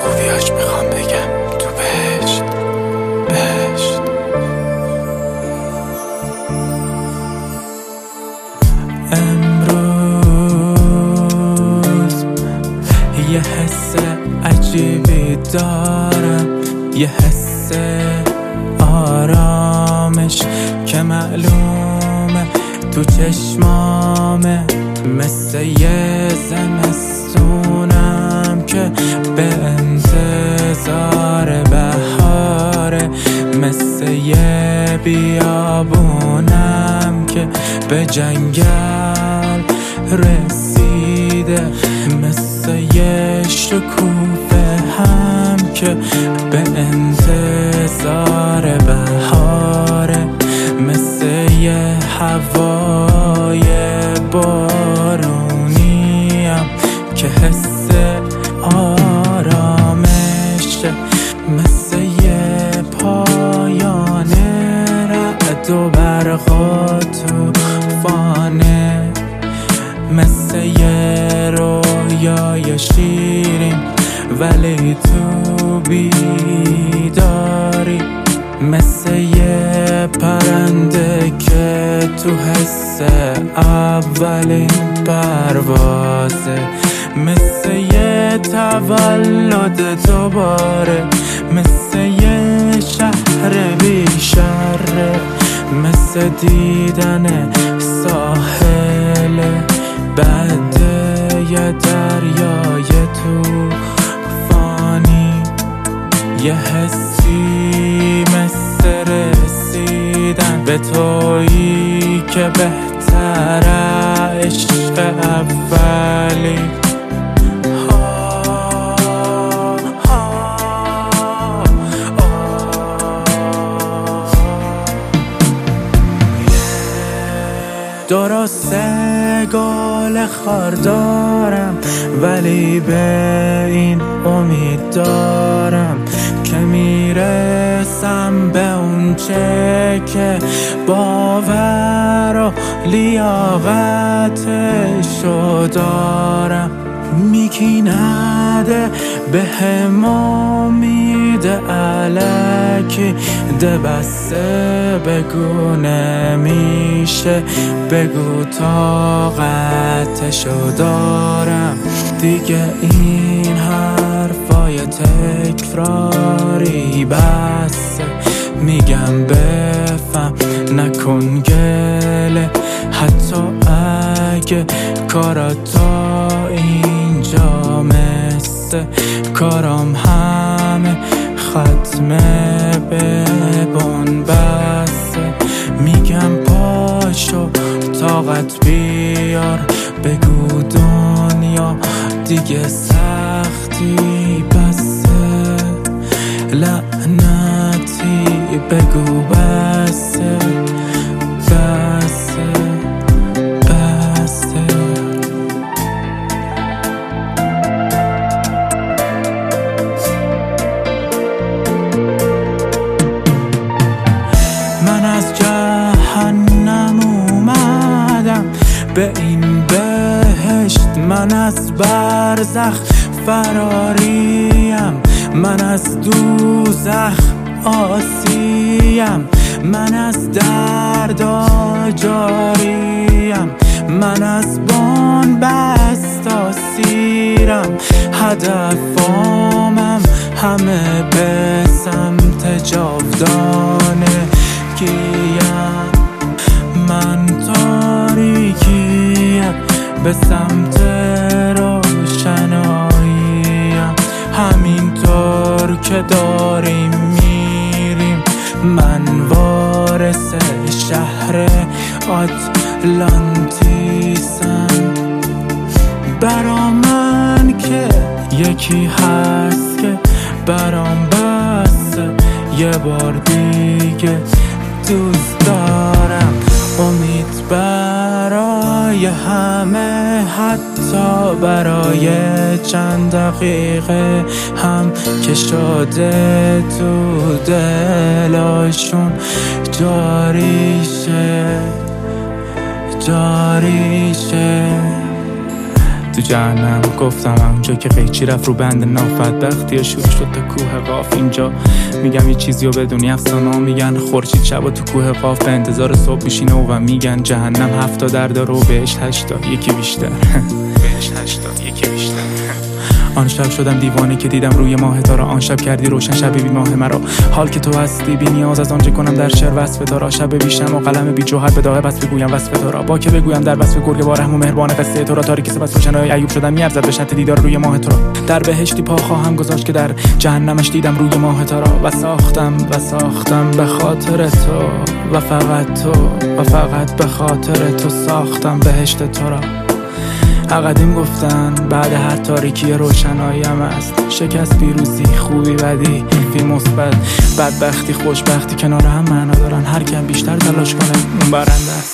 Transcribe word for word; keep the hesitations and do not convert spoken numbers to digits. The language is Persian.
خوبیاش میخوام بگم تو بهشت بهشت. امروز یه حس عجیبی دارم، یه حس آرامش که معلومه تو چشمامه، مثل یه زمستونم که به انتظار بهاره، مثل یه بیابونم که به جنگل رسیده، مثل یه شکوفه هم که به انتظار بهاره، مثل یه هوای بارونیم که حس آرامشه، مثل یه پایان رعد و برق و طوفانه، مثل یه رویای شیرین ولی تو بیداری، مثل یه پرنده که تو حس اولین پروازه، مثل یه تولد دوباره، مثل یه شهر بی شره، مثل دیدن ساحل بعد یه دریای طوفانی، یه حسی مثل رسیدن به تویی که بهتر عشق اولی. درسته گل خار دارم ولی به این امید دارم که میرسم به اون چه که باور و لیاقتشو دارم، میکی نده به هم امید الکی ده، بسته بگو نمیشه، بگو طاقتشو دارم دیگه، این حرفای تکراری بسته، میگم بفهم نکن گله، حتی اگه کارا تا اینجا مثل کارام همه ختمه به بنبسته، میگم پاشو طاقت بیار، بگو دنیا دیگه سختی بسه، لعنتی بگو بسه بسه بسه. من از جهنم اومدم به این بهشت، من از برزخ فراریم، من از دوزخ آسیم، من از درد آجاریم، من از بان بست آسیرم، هدفامم همه به سمت جاودانه گیم، من تاریکیم به سمت روشناییم، همینطور که داریم میریم، من وارث شهر آتلانتیسم، برا من که یکی هست که برام بسته، یه بار دیگه دوست دارم، امید برای همه، حتی برای چند دقیقه هم که شده تو دلاشون جاری شه جاری شه تو جهنم گفتم اونجا که قیچی رفت رو بند نافدبختی شروع شد تا کوه قاف. اینجا میگم یه چیزی رو بدونی افسانه‌ها میگن خورشید شبا تو کوه قاف به انتظار صبح میشینه و میگن جهنم هفتا در داره و بهشت هشتا یکی بیشتر. بهشت هشتا یکی بیشتر. آن شب شدم دیوانه که دیدم روی ماه تارا. آن شب کردی روشن شب بی ماه مرا. حال که تو هستی بی نیاز از آنچه کنم در شعر وصف تارا. شب بیشم و قلم بی جوهر به داغ بس بگویم وصف تارا. با که بگویم در وصف گرگ با رحم و مهربان قصه تارا. تاریکی سپس روشنای ایوب شدم میارزد به شرط دیدار روی ماه تارا. در بهشتی پا خواهم گذاشت که در جهنمش دیدم روی ماه تارا. و ساختم و ساختم به خاطر تو و فقط تو و فقط به خاطر تو ساختم بهشت تارا. قدیم گفتن بعد هر تاریکی روشناییم است. شکست، پیروزی، خوبی، بدی، منفی، مثبت، بدبختی، خوشبختی کنار هم معنا دارن. هر کم بیشتر تلاش کنه اون برنده است.